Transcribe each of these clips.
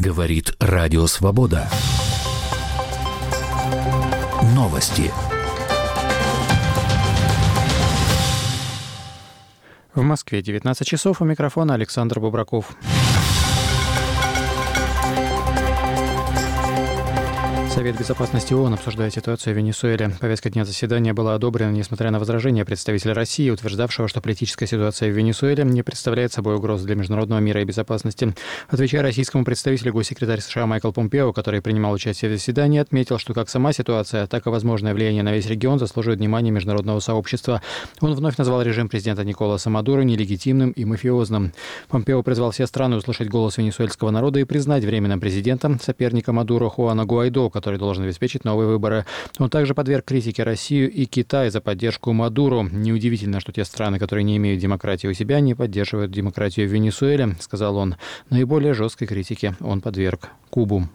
Говорит Радио Свобода. Новости. В Москве 19 часов. У микрофона Александр Бубраков. Совет безопасности ООН обсуждает ситуацию в Венесуэле. Повестка дня заседания была одобрена, несмотря на возражения представителя России, утверждавшего, что политическая ситуация в Венесуэле не представляет собой угрозы для международного мира и безопасности. Отвечая российскому представителю, госсекретарь США Майкл Помпео, который принимал участие в заседании, отметил, что как сама ситуация, так и возможное влияние на весь регион заслуживает внимания международного сообщества. Он вновь назвал режим президента Николаса Мадуро нелегитимным и мафиозным. Помпео призвал все страны услышать голос венесуэльского народа и признать временным президентом соперника Мадуро Хуана Гуайдо, который должен обеспечить новые выборы. Он также подверг критике Россию и Китай за поддержку Мадуро. Неудивительно, что те страны, которые не имеют демократии у себя, не поддерживают демократию в Венесуэле, сказал он. Наиболее жесткой критике он подверг Кубу.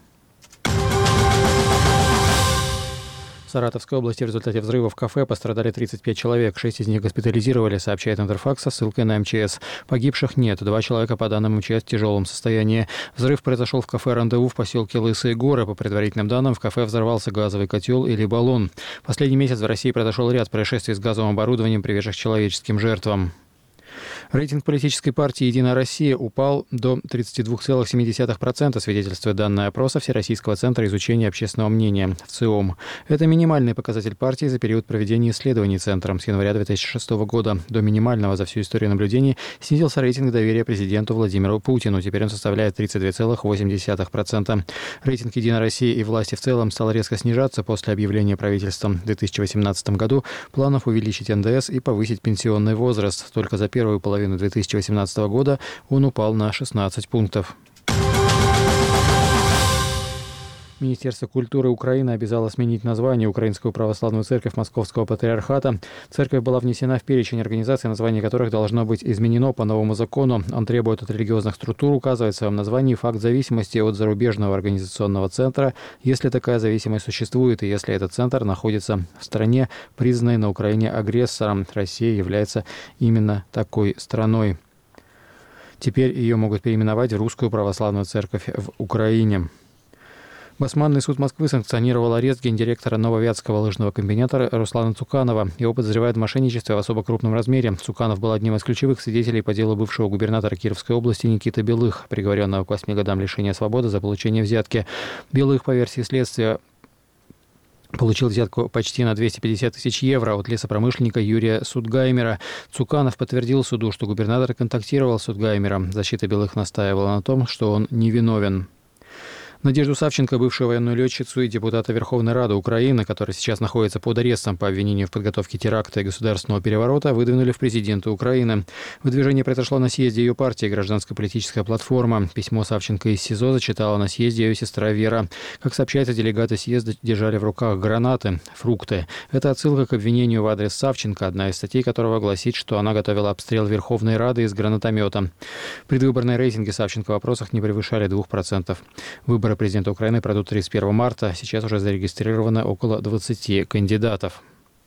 В Саратовской области в результате взрыва в кафе пострадали 35 человек. 6 из них госпитализировали, сообщает Интерфакс со ссылкой на МЧС. Погибших нет. 2 человека, по данным МЧС, в тяжелом состоянии. Взрыв произошел в кафе «Рандеву» в поселке Лысые горы. По предварительным данным, в кафе взорвался газовый котел или баллон. Последний месяц в России произошел ряд происшествий с газовым оборудованием, приведших к человеческим жертвам. Рейтинг политической партии «Единая Россия» упал до 32,7%, свидетельствует данные опроса Всероссийского центра изучения общественного мнения ВЦИОМ. Это минимальный показатель партии за период проведения исследований Центром с января 2006 года. До минимального за всю историю наблюдений снизился рейтинг доверия президенту Владимиру Путину. Теперь он составляет 32,8%. Рейтинг «Единой России» и власти в целом стал резко снижаться после объявления правительством в 2018 году планов увеличить НДС и повысить пенсионный возраст. Только за первую половину 2018 года он упал на 16 пунктов. Министерство культуры Украины обязало сменить название Украинскую православную церковь Московского патриархата. Церковь была внесена в перечень организаций, название которых должно быть изменено по новому закону. Он требует от религиозных структур указывать в своем названии факт зависимости от зарубежного организационного центра, если такая зависимость существует, и если этот центр находится в стране, признанной на Украине агрессором. Россия является именно такой страной. Теперь ее могут переименовать в Русскую православную церковь в Украине. Басманный суд Москвы санкционировал арест гендиректора Нововятского лыжного комбината Руслана Цуканова. Его подозревают в мошенничестве в особо крупном размере. Цуканов был одним из ключевых свидетелей по делу бывшего губернатора Кировской области Никиты Белых, приговоренного к 8 годам лишения свободы за получение взятки. Белых, по версии следствия, получил взятку почти на 250 тысяч евро от лесопромышленника Юрия Судгаймера. Цуканов подтвердил суду, что губернатор контактировал с Судгаймером. Защита Белых настаивала на том, что он невиновен. Надежду Савченко, бывшую военную летчицу и депутата Верховной Рады Украины, который сейчас находится под арестом по обвинению в подготовке теракта и государственного переворота, выдвинули в президенты Украины. Выдвижение произошло на съезде ее партии «Гражданская политическая платформа». Письмо Савченко из СИЗО зачитала на съезде ее сестра Вера. Как сообщается, делегаты съезда держали в руках гранаты, фрукты. Это отсылка к обвинению в адрес Савченко, одна из статей которого гласит, что она готовила обстрел Верховной Рады из гранатомета. Предвыборные рейтинги Савченко в опросах не превышали 2%. Выборы президента Украины пройдут 31 марта. Сейчас уже зарегистрировано около 20 кандидатов.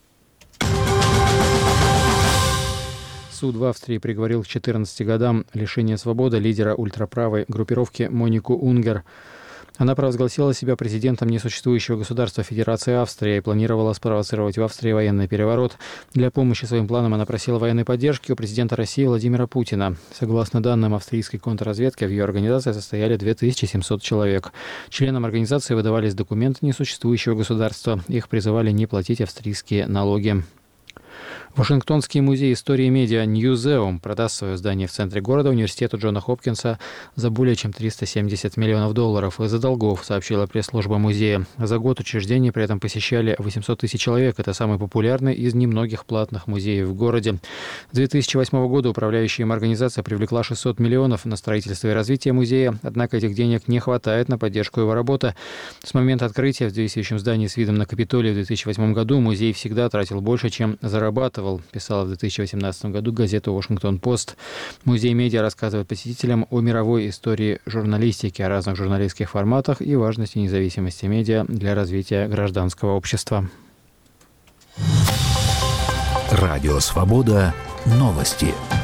Суд в Австрии приговорил к 14 годам лишения свободы лидера ультраправой группировки Монику Унгер. Она провозгласила себя президентом несуществующего государства Федерации Австрия и планировала спровоцировать в Австрии военный переворот. Для помощи своим планам она просила военной поддержки у президента России Владимира Путина. Согласно данным австрийской контрразведки, в ее организации состояли 2700 человек. Членам организации выдавались документы несуществующего государства. Их призывали не платить австрийские налоги. Вашингтонский музей истории медиа Ньюзеум продаст свое здание в центре города университету Джона Хопкинса за более чем $370 миллионов из-за долгов, сообщила пресс-служба музея. За год учреждение при этом посещали 800 тысяч человек. Это самый популярный из немногих платных музеев в городе. С 2008 года управляющая им организация привлекла 600 миллионов на строительство и развитие музея, однако этих денег не хватает на поддержку его работы. С момента открытия в действующем здании с видом на Капитолий в 2008 году музей всегда тратил больше, чем зарабатывал, писала в 2018 году газета «Вашингтон-Пост». Музей медиа рассказывает посетителям о мировой истории журналистики, о разных журналистских форматах и важности независимости медиа для развития гражданского общества. Радио «Свобода». Новости.